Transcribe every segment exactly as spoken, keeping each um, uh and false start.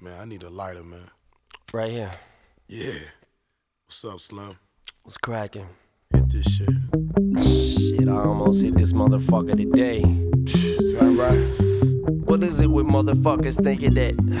Man, I need a lighter, man. Right here. Yeah. What's up, Slim? What's cracking? Hit this shit. Shit, I almost hit this motherfucker today. Is that right? What is it with motherfuckers thinking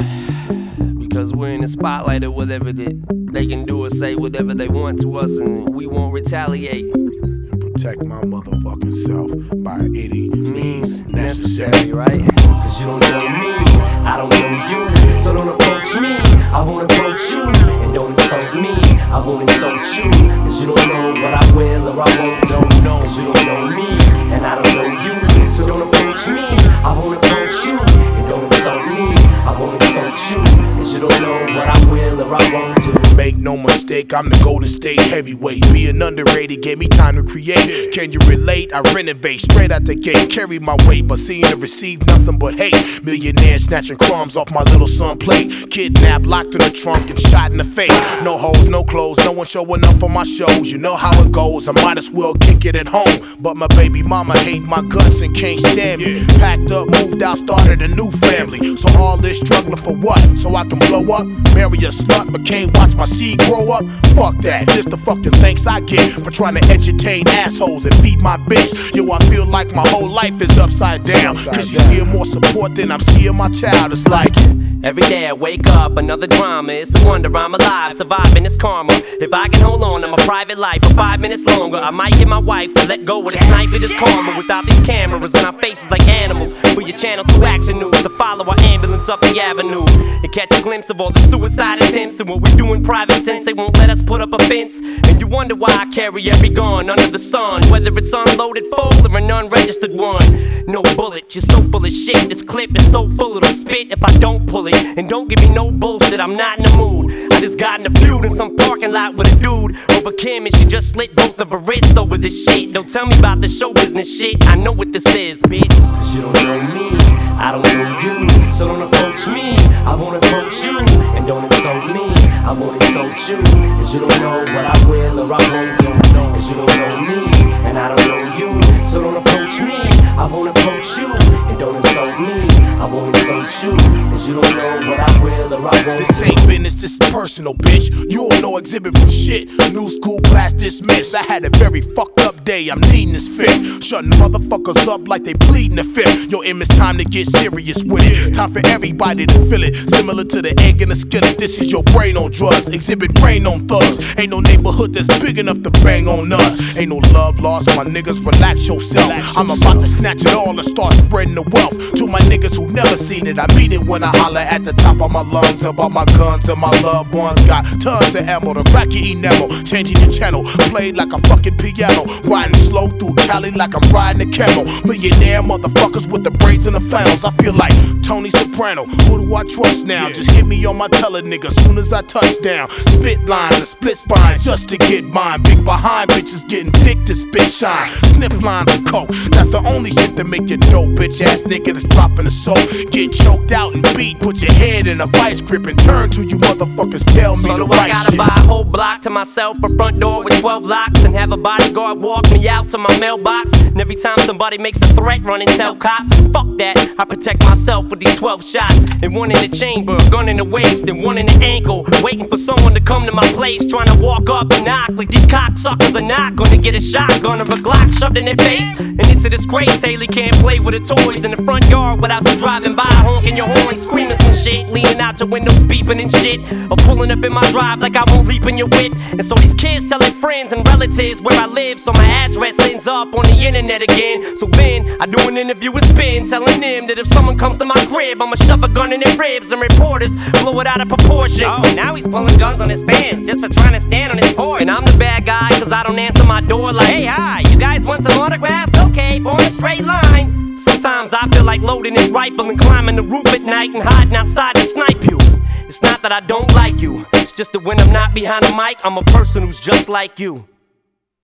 that because we're in the spotlight or whatever that they can do or say whatever they want to us and we won't retaliate? And protect my motherfucking self by any means necessary. necessary, right? Cause you don't know me, I don't know you, so don't approach me, I won't approach you. And don't insult me, I won't insult you. Cause you don't know what I will or I won't do. Cause you don't know me, and I don't know you, so don't approach me, I won't approach you. And don't insult me, I won't insult you. Cause you don't know what I will or I won't do. Make no mistake, I'm the Golden State heavyweight. Being underrated gave me time to create. Can you relate? I renovate straight out the gate. Carry my weight, but seem to receive nothing but hate. Millionaire snatching crumbs off my little son plate. Kidnapped, locked in the trunk, and shot in the face. No hoes, no clothes, no one showing up for my shows. You know how it goes, I might as well kick it at home. But my baby mama hate my guts and can't stand me. Packed up, moved out, started a new family. So all this struggling for what? So I can blow up, marry a slut, but can't watch my seed grow up? Fuck that, this the fucking thanks I get for trying to entertain assholes and feed my bitch. Yo, I feel like my whole life is upside down. Cause you seeing more support than I'm seeing my child. It's like every day I wake up, another drama. It's a wonder I'm alive, surviving this karma. If I can hold on to my private life for five minutes longer, I might get my wife to let go of this knife of this karma. Without these cameras in our faces like animals, for your channel two action news to follow our ambulance up the avenue and catch a glimpse of all the suicide attempts and what we do in private since they won't let us put up a fence. And you wonder why I carry every gun under the sun, whether it's unloaded full or an unregistered one. No bullet, you're so full of shit. This clip is so full it'll spit if I don't pull it. And don't give me no bullshit, I'm not in the mood. I just got in a feud in some parking lot with a dude over Kim, and she just slit both of her wrists over this shit. Don't tell me about the show business shit, I know what this is, bitch. Cause you don't know me, I don't know you, so don't approach me, I won't approach you. And don't insult me, I won't insult you. Cause you don't know what I will or I won't do. Cause you don't know me, and I don't know you, so don't approach me, I won't approach you. And don't insult me, I won't insult you. Cause you don't know what I will or I won't. This ain't business, this is personal, bitch. You don't know exhibit from shit. New school class dismissed. I had a very fucked up day, I'm needing this fit. Shutting motherfuckers up like they pleading the fifth. Yo, Em, it's time to get serious with it. Time for everybody to feel it. Similar to the egg in the skillet. This is your brain on drugs. Exhibit brain on thugs. Ain't no neighborhood that's big enough to bang on us. Ain't no love lost, my niggas, relax yourself. I'm about to snatch it all and start spreading the wealth. To my niggas who never seen it, I mean it when I holler at the top of my lungs about my guns and my loved ones. Got tons of ammo to rack your enamel. Changing your channel, played like a fucking piano. Riding slow through Cali like I'm riding a camel. Millionaire motherfuckers with the braids and the flannels. I feel like Tony Soprano, who do I trust now? Just hit me on my teller, nigga, soon as I touch down. Spit lines and split spines just to get mine. Big behind bitches getting thick to spit shine. Sniff lines of coke, that's the only shit that make you dope. Bitch ass nigga that's dropping the soap. Get choked out and beat, put your head in a vice grip and turn to you motherfuckers, tell me so the do right I gotta shit. buy a whole block to myself, a front door with twelve locks, and have a bodyguard walk me out to my mailbox. And every time somebody makes a threat, run and tell cops. Fuck that, I protect myself with these twelve shots. And one in the chamber, gun in the waist, and one in the ankle. Waiting for someone to come to my place, trying to walk up and knock. Like these cocksuckers are not gonna get a shotgun or a Glock shoved in their face. And it's a disgrace, Haley can't play with her toys in the front yard without you driving by, honking your horn, screaming some shit, leaning out your windows, beeping and shit, or pulling up in my drive like I won't leap in your wit. And so these kids tell their friends and relatives where I live, so my address ends up on the internet again. So then I do an interview with Spin, telling them that if someone comes to my crib, I'ma shove a gun in their ribs, and reporters blow it out of proportion. Oh, now he's pulling guns on his fans just for trying to stand on his porch. And I'm the bad guy cause I don't answer my door like, hey, hi, you guys want some autographs? Okay, form a straight line. Sometimes I feel like loading this rifle and climbing the roof at night and hiding outside to snipe you. It's not that I don't like you, it's just that when I'm not behind the mic, I'm a person who's just like you.